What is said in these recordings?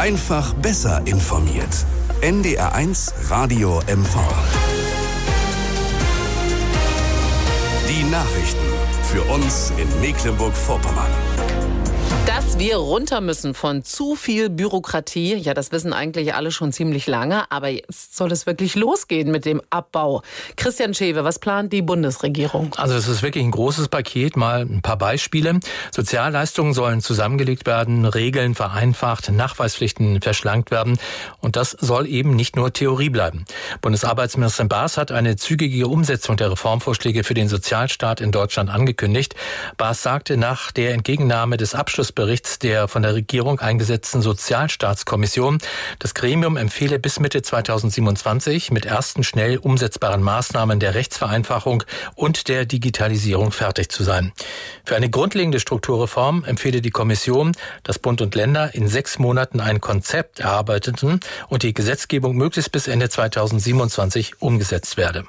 Einfach besser informiert. NDR1 Radio MV. Die Nachrichten für uns in Mecklenburg-Vorpommern. Dass wir runter müssen von zu viel Bürokratie, ja, das wissen eigentlich alle schon ziemlich lange, aber jetzt soll es wirklich losgehen mit dem Abbau. Christian Schewe, was plant die Bundesregierung? Also es ist wirklich ein großes Paket, mal ein paar Beispiele. Sozialleistungen sollen zusammengelegt werden, Regeln vereinfacht, Nachweispflichten verschlankt werden und das soll eben nicht nur Theorie bleiben. Bundesarbeitsministerin Baas hat eine zügige Umsetzung der Reformvorschläge für den Sozialstaat in Deutschland angekündigt. Baas sagte nach der Entgegennahme des Abschlussberichts der von der Regierung eingesetzten Sozialstaatskommission, das Gremium empfehle bis Mitte 2027 mit ersten schnell umsetzbaren Maßnahmen der Rechtsvereinfachung und der Digitalisierung fertig zu sein. Für eine grundlegende Strukturreform empfehle die Kommission, dass Bund und Länder in 6 Monaten ein Konzept erarbeiteten und die Gesetzgebung möglichst bis Ende 2027 umgesetzt werde.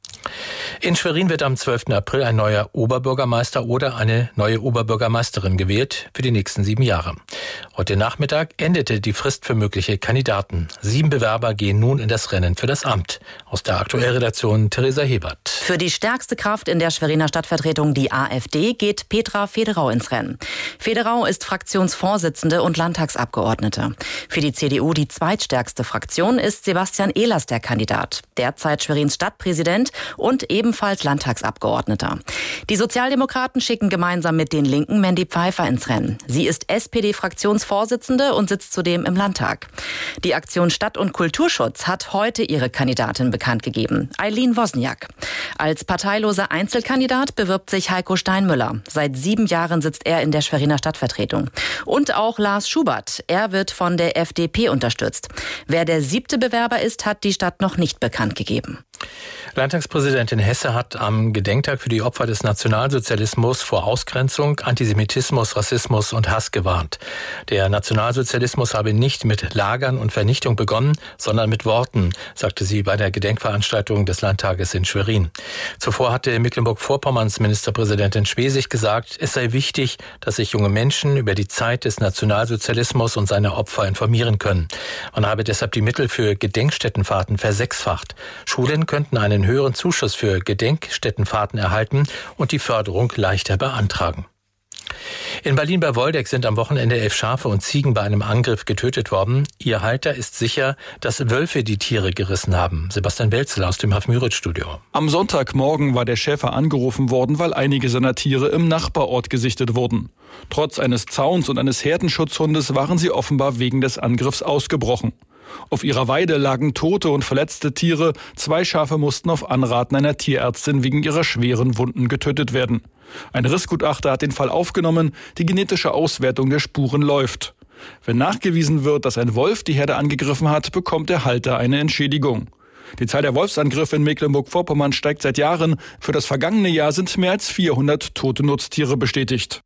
In Schwerin wird am 12. April ein neuer Oberbürgermeister oder eine neue Oberbürgermeisterin gewählt für die nächsten 7 Jahre. Heute Nachmittag endete die Frist für mögliche Kandidaten. 7 Bewerber gehen nun in das Rennen für das Amt. Aus der Aktuellredaktion Theresa Hebert. Für die stärkste Kraft in der Schweriner Stadtvertretung, die AfD, geht Petra Federau ins Rennen. Federau ist Fraktionsvorsitzende und Landtagsabgeordnete. Für die CDU die zweitstärkste Fraktion ist Sebastian Ehlers der Kandidat, derzeit Schwerins Stadtpräsident und ebenfalls Landtagsabgeordneter. Die Sozialdemokraten schicken gemeinsam mit den Linken Mandy Pfeiffer ins Rennen. Sie ist SPD-Fraktionsvorsitzende und sitzt zudem im Landtag. Die Aktion Stadt- und Kulturschutz hat heute ihre Kandidatin bekannt gegeben, Eileen Wozniak. Als parteiloser Einzelkandidat bewirbt sich Heiko Steinmüller. Seit 7 Jahren sitzt er in der Schweriner Stadtvertretung. Und auch Lars Schubert. Er wird von der FDP unterstützt. Wer der 7. Bewerber ist, hat die Stadt noch nicht bekannt gegeben. Landtagspräsidentin Hesse hat am Gedenktag für die Opfer des Nationalsozialismus vor Ausgrenzung, Antisemitismus, Rassismus und Hass gewarnt. Der Nationalsozialismus habe nicht mit Lagern und Vernichtung begonnen, sondern mit Worten, sagte sie bei der Gedenkveranstaltung des Landtages in Schwerin. Zuvor hatte Mecklenburg-Vorpommerns Ministerpräsidentin Schwesig gesagt, es sei wichtig, dass sich junge Menschen über die Zeit des Nationalsozialismus und seine Opfer informieren können. Man habe deshalb die Mittel für Gedenkstättenfahrten versechsfacht. Schulen könnten einen höheren Zuschuss für Gedenkstättenfahrten erhalten und die Förderung leichter beantragen. In Berlin bei Woldeck sind am Wochenende 11 Schafe und Ziegen bei einem Angriff getötet worden. Ihr Halter ist sicher, dass Wölfe die Tiere gerissen haben. Sebastian Welzel aus dem Haf-Müritz-Studio. Am Sonntagmorgen war der Schäfer angerufen worden, weil einige seiner Tiere im Nachbarort gesichtet wurden. Trotz eines Zauns und eines Herdenschutzhundes waren sie offenbar wegen des Angriffs ausgebrochen. Auf ihrer Weide lagen tote und verletzte Tiere. 2 Schafe mussten auf Anraten einer Tierärztin wegen ihrer schweren Wunden getötet werden. Ein Rissgutachter hat den Fall aufgenommen. Die genetische Auswertung der Spuren läuft. Wenn nachgewiesen wird, dass ein Wolf die Herde angegriffen hat, bekommt der Halter eine Entschädigung. Die Zahl der Wolfsangriffe in Mecklenburg-Vorpommern steigt seit Jahren. Für das vergangene Jahr sind mehr als 400 tote Nutztiere bestätigt.